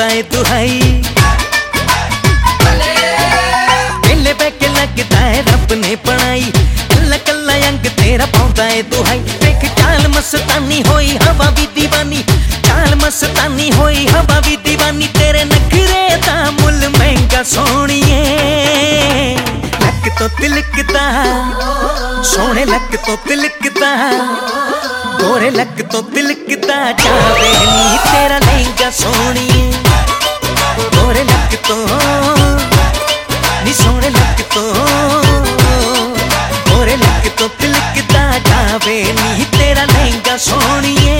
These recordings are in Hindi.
पाता है दुहाई। पहले बैके लगता है रब ने बनाई, कल्ला कल्ला अंग तेरा पाता है दुहाई। देख चाल मस्तानी होई हवा भी दीवानी, चाल मस्तानी होई हवा भी दीवानी। तेरे नखरे दा मुल महंगा सोनिए, लक तो तिलकदा सोने लक तो तिलकदा, गोरे लक तो तिलकदा जावे नी तेरा लहंगा सोनिए। गोरे लक तो नी सोने लक तो, गोरे लक तो तिलकदा जावे नी तेरा लहंगा सोनिए।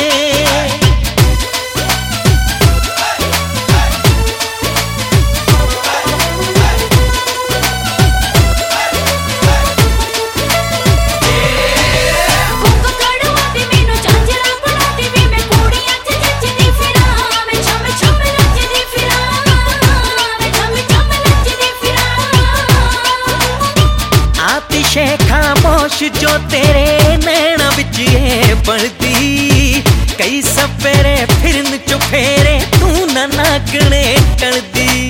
खामोश जो तेरे नैना बिच ये बढ़दी, कई सपेरे फिरन चुफेरे तू ना नागने करदी।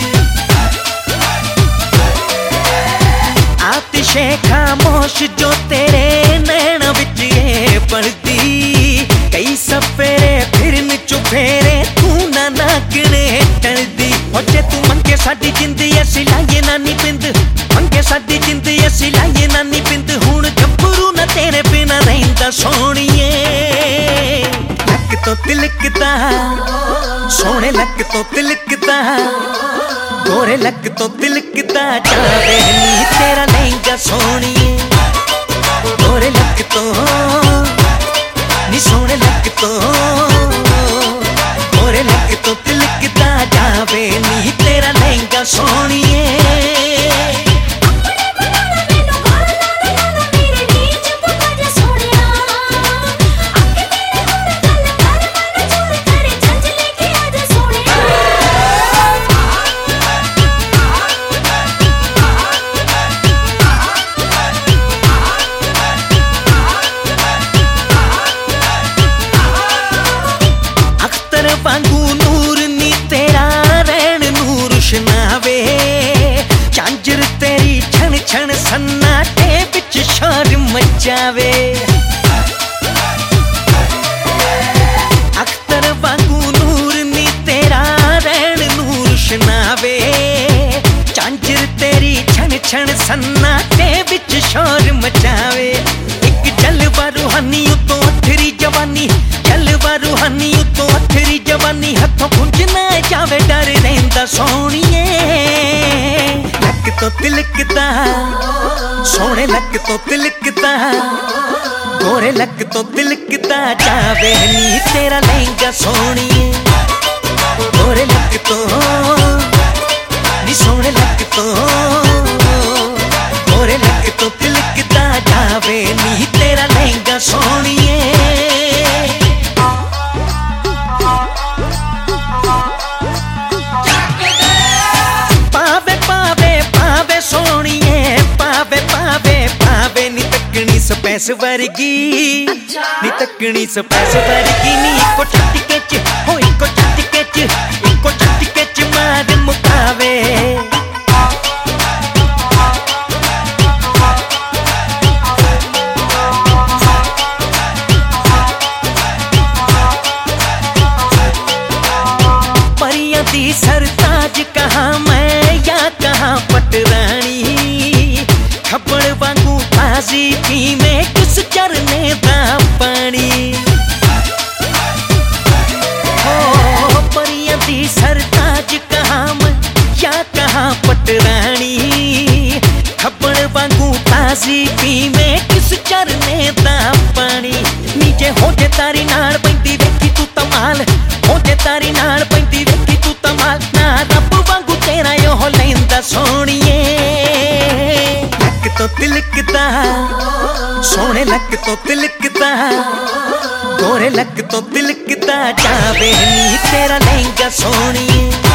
आतिशे खामोश जो तेरे नैना बिच ये बढ़दी, कई सपेरे फिरन चुफेरे तू ना नागने करदी। जे तू मंगे साडी जिंदगी असी लाइए नानी पिंद, मंगे साडी जिंदगी असी लाइए नानी पिंद। हुण गब्बरू ना तेरे बिना रहिंदा सोनिए, लक तो तिलकदा सोने लक तो तिलकदा, गोरे लक तो तिलकदा जावे नी तेरा लहंगा सोनिए। गोरे लक तो नी सोने लक तो, गोरे लक तो तिलकदा जावे नी तेरा लहंगा सोनिए। वांगू नूर नी तेरा रैन नूर शनावे, झांझर तेरी छन छन सन्नाटे बिच शोर मचावे। अख्तर वांगू नूर नी तेरा रैन नूर शनावे, झांझर तेरी छन छन सन्नाटे बिच शोर मचावे। एक जलवा रूहानी उतो अथरी जवानी, जलवा रूहानी उतो अथरी जवानी। हथों खुंज ना जावे डर रहिंदा सोनिए, लक तो तिलकदा सोने लक तो तिलकदा, गोरे लक तो तिलकदा जावे नी तेरा लहंगा सोनिए। गोरे लक तो नी सोने लक तो, गोरे लक तो तिलकदा जावे नी तेरा लहंगा सोनिए। स्पैस वर्गी नी तकनी स्पैस वर्गी नी, इको झटके च हो इको झटके च, इको झटके च मार मुकावे। परियां दी सरताज कहाँ मैं या कहाँ पटरानी, खबड़ वांगू ताजी पीवे किस झरने दा पानी। हो परियां दी सरताज कहाँ मैं या कहाँ पटरानी, खबड़ वांगू ताजी पीवे किस झरने दा पानी। नीचे हो जे तारी नाल पैंदी वेखी तू तमाल, हो जे तारी नाल पैंदी वेखी तू तमाल। ना रब वांगू तेरा यो लैंदा सोनिए, तो तिलकदा सोने लक तो तिलकदा, गोरे लक तो तिलकदा जावे नी तेरा लहंगा सोनिए।